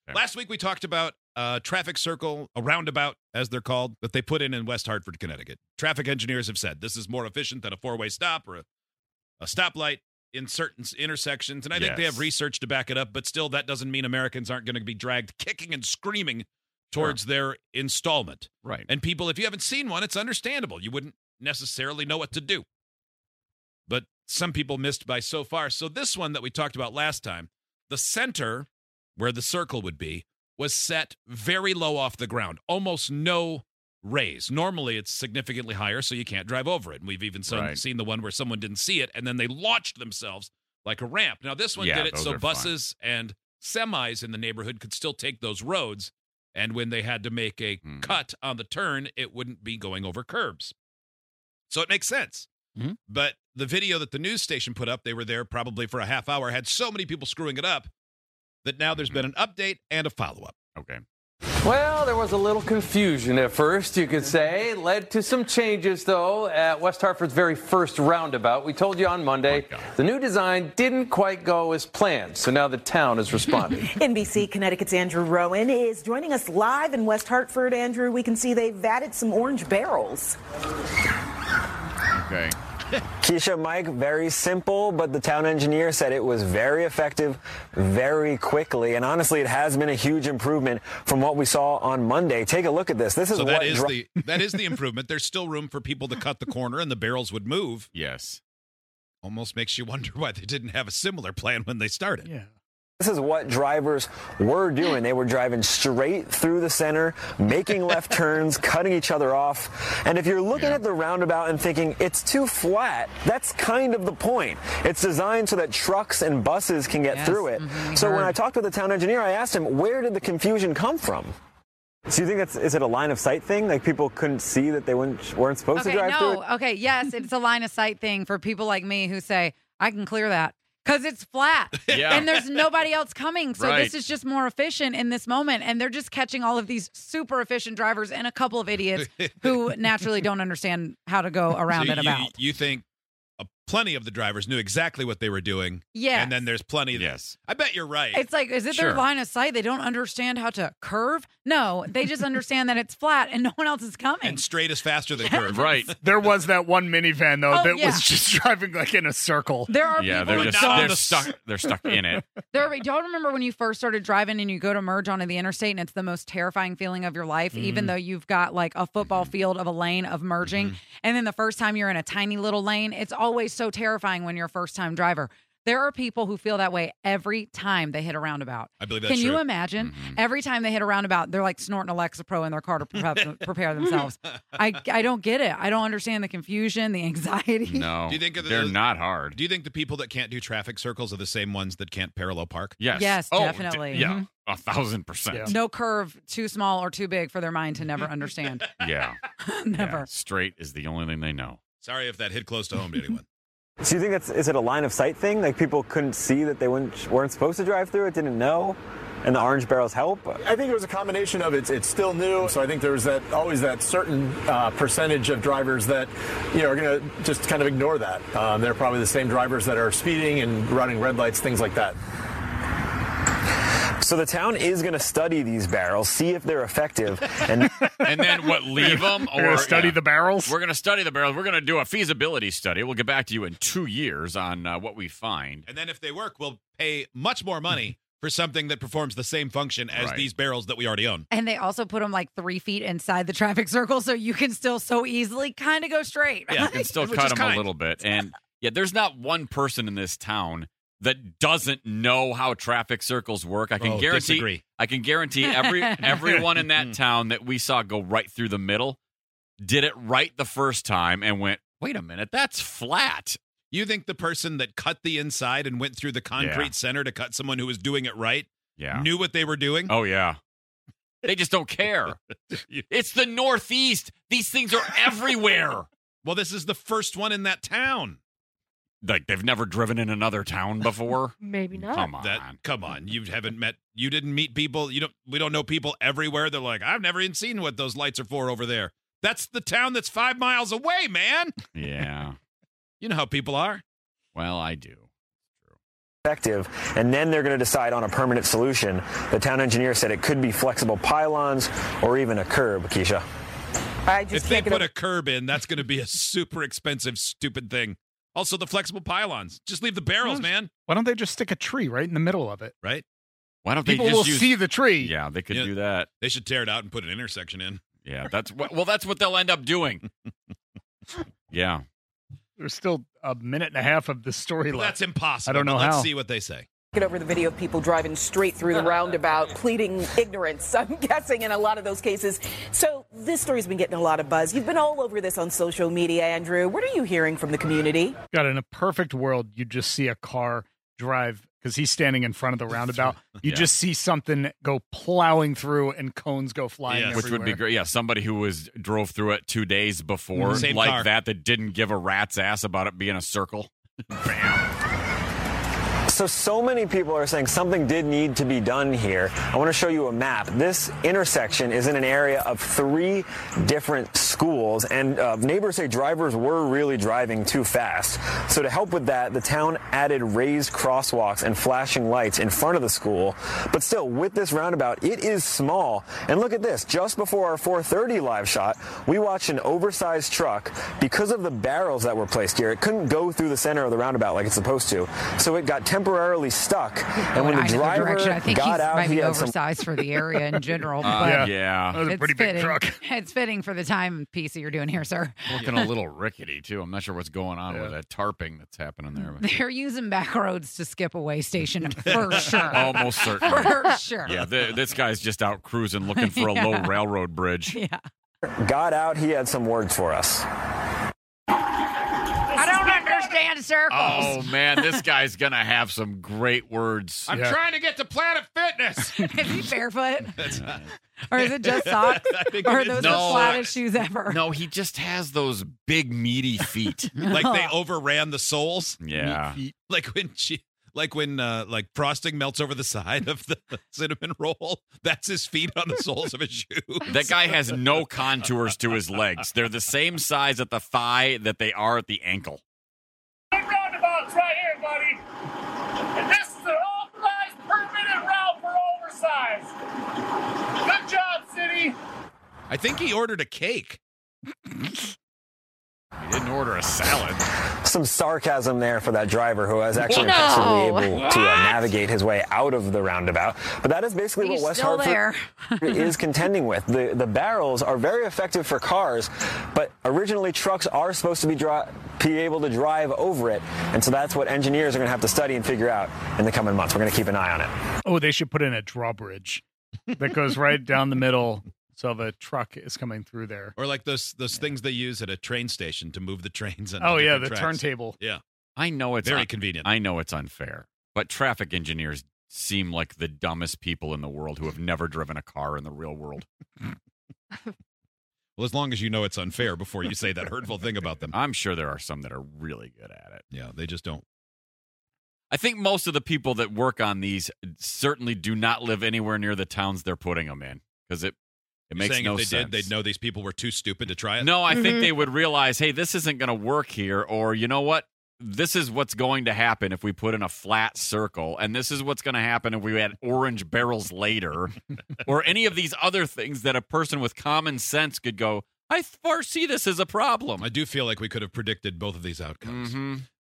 Okay. Last week we talked about a traffic circle, a roundabout, as they're called, that they put in West Hartford, Connecticut. Traffic engineers have said this is more efficient than a four-way stop or a stoplight in certain intersections. And I think they have research to back it up, but still that doesn't mean Americans aren't going to be dragged kicking and screaming towards their installment. Right. And people, if you haven't seen one, it's understandable. You wouldn't necessarily know what to do. But some people missed by so far. So this one that we talked about last time, the center where the circle would be was set very low off the ground, almost no raise. Normally it's significantly higher, so you can't drive over it. And we've even seen the one where someone didn't see it, and then they launched themselves like a ramp. Now this one did it so buses and semis in the neighborhood could still take those roads, and when they had to make a cut on the turn, it wouldn't be going over curbs. So it makes sense. Mm-hmm. But the video that the news station put up, they were there probably for a half hour, had so many people screwing it up that now there's been an update and a follow-up. Okay. Well, there was a little confusion at first, you could say. Led to some changes, though, at West Hartford's very first roundabout. We told you on Monday the new design didn't quite go as planned, so now the town is responding. NBC Connecticut's Andrew Rowan is joining us live in West Hartford. Andrew, we can see they've added some orange barrels. Okay. Keisha, Mike, very simple, but the town engineer said it was very effective very quickly. And honestly, it has been a huge improvement from what we saw on Monday. Take a look at this. This is that is the improvement. There's still room for people to cut the corner and the barrels would move. Yes. Almost makes you wonder why they didn't have a similar plan when they started. Yeah. This is what drivers were doing. They were driving straight through the center, making left turns, cutting each other off. And if you're looking at the roundabout and thinking it's too flat, that's kind of the point. It's designed so that trucks and buses can get through it. So when I talked with the town engineer, I asked him, where did the confusion come from? So you think is it a line of sight thing? Like people couldn't see that they weren't supposed to drive through it? Okay, yes, it's a line of sight thing for people like me who say, I can clear that. Because it's flat and there's nobody else coming. So this is just more efficient in this moment. And they're just catching all of these super efficient drivers and a couple of idiots who naturally don't understand how to go around and about. You think plenty of the drivers knew exactly what they were doing. Yeah. And then there's plenty. I bet you're right. It's like, is it their line of sight? They don't understand how to curve? No, they just understand that it's flat and no one else is coming. And straight is faster than curve. Right. There was that one minivan, though, that was just driving like in a circle. There are people they're stuck in it. Don't remember when you first started driving and you go to merge onto the interstate and it's the most terrifying feeling of your life, even though you've got like a football field of a lane of merging. And then the first time you're in a tiny little lane, it's always so terrifying when you're a first-time driver. There are people who feel that way every time they hit a roundabout. I believe that's Can true. you imagine? Every time they hit a roundabout, they're like snorting Alexa Pro in their car to prepare themselves. I don't get it. I don't understand the confusion, the anxiety. No, do you think they're not hard. Do you think the people that can't do traffic circles are the same ones that can't parallel park? Yes. Yes, definitely. Yeah, 1,000%. Yeah. No curve too small or too big for their mind to never understand. Yeah. Never. Yeah. Straight is the only thing they know. Sorry if that hit close to home to anyone. So you think is it a line of sight thing? Like people couldn't see that they weren't supposed to drive through it, didn't know, and the orange barrels help? I think it was a combination of it's still new, so I think there's always that certain percentage of drivers that are going to just kind of ignore that. They're probably the same drivers that are speeding and running red lights, things like that. So the town is going to study these barrels, see if they're effective, and then what? Leave them or study the barrels? We're going to study the barrels. We're going to do a feasibility study. We'll get back to you in 2 years on what we find. And then if they work, we'll pay much more money for something that performs the same function as these barrels that we already own. And they also put them like 3 feet inside the traffic circle, so you can still so easily kind of go straight. Right? Yeah, you can still cut them a little bit. And there's not one person in this town that doesn't know how traffic circles work. I can guarantee. Disagree. I can guarantee everyone in that town that we saw go right through the middle did it right the first time and went, "Wait a minute, that's flat." You think the person that cut the inside and went through the concrete center to cut someone who was doing it right knew what they were doing? Oh yeah. They just don't care. It's the Northeast. These things are everywhere. Well, this is the first one in that town. Like they've never driven in another town before? Maybe not. Come on. You didn't meet people. We don't know people everywhere. They're like, I've never even seen what those lights are for over there. That's the town that's 5 miles away, man. Yeah. You know how people are. Well, I do. effective, and then they're going to decide on a permanent solution. The town engineer said it could be flexible pylons or even a curb, Keisha. If they put a curb in, that's going to be a super expensive, stupid thing. Also, the flexible pylons. Just leave the barrels, man. Why don't they just stick a tree right in the middle of it? Right? Why don't People they just will see the tree. Yeah, they could do that. They should tear it out and put an intersection in. Yeah, that's what they'll end up doing. Yeah. There's still a minute and a half of the story left. That's impossible. I don't know Let's how. see what they say. Get over the video of people driving straight through the roundabout, pleading ignorance, I'm guessing, in a lot of those cases. So this story's been getting a lot of buzz. You've been all over this on social media, Andrew. What are you hearing from the community? God, in a perfect world, you'd just see a car drive, because he's standing in front of the roundabout. You just see something go plowing through and cones go flying everywhere. Which would be great. Yeah, somebody who drove through it 2 days before, Same like car. that didn't give a rat's ass about it being a circle. Bam. So many people are saying something did need to be done here. I want to show you a map. This intersection is in an area of 3 different schools, and neighbors say drivers were really driving too fast. So to help with that, the town added raised crosswalks and flashing lights in front of the school. But still, with this roundabout, it is small. And look at this. Just before our 4:30 live shot, we watched an oversized truck. Because of the barrels that were placed here, it couldn't go through the center of the roundabout like it's supposed to. So it got temporarily stuck. And when the driver I think got he's out, might he be had some... oversized for the area in general. But Yeah. That was a pretty big fitting. truck. It's fitting for the time piece that you're doing here, sir. Looking a little rickety, too. I'm not sure what's going on with that tarping that's happening there. But They're using back roads to skip a way station for sure. almost certainly. For sure. Yeah, this guy's just out cruising looking for a low railroad bridge. Yeah. got out, he had some words for us. I don't understand circles. Oh, man, this guy's going to have some great words. I'm trying to get to Planet Fitness. Is he barefoot? Or is it just socks? I think Or are it is those No. the flattest shoes ever? No, he just has those big, meaty feet. Like they overran the soles. Yeah. Like when frosting melts over the side of the cinnamon roll. That's his feet on the soles of his shoes. That guy has no contours to his legs. They're the same size at the thigh that they are at the ankle. Roundabout's right here, buddy. And this is an authorized permitted route for oversized. Good job, city. I think he ordered a cake. He didn't order a salad. Some sarcasm there for that driver who was actually impressively able to navigate his way out of the roundabout. But that is basically He's what West still Hartford is contending with. The barrels are very effective for cars, but originally trucks are supposed to be able to drive over it. And so that's what engineers are going to have to study and figure out in the coming months. We're going to keep an eye on it. Oh, they should put in a drawbridge that goes right down the middle. So the truck is coming through there. Or like those things they use at a train station to move the trains. Oh, yeah, the tracks. turntable. Yeah. I know it's Very convenient. I know it's unfair, but traffic engineers seem like the dumbest people in the world who have never driven a car in the real world. Well, as long as you know it's unfair before you say that hurtful thing about them. I'm sure there are some that are really good at it. Yeah, they just don't. I think most of the people that work on these certainly do not live anywhere near the towns they're putting them in, because it makes Saying no if they sense. did, they'd know these people were too stupid to try it. No, I think they would realize, hey, this isn't going to work here, or you know what? This is what's going to happen if we put in a flat circle, and this is what's going to happen if we add orange barrels later, or any of these other things that a person with common sense could go, I foresee this as a problem. I do feel like we could have predicted both of these outcomes. Mm-hmm.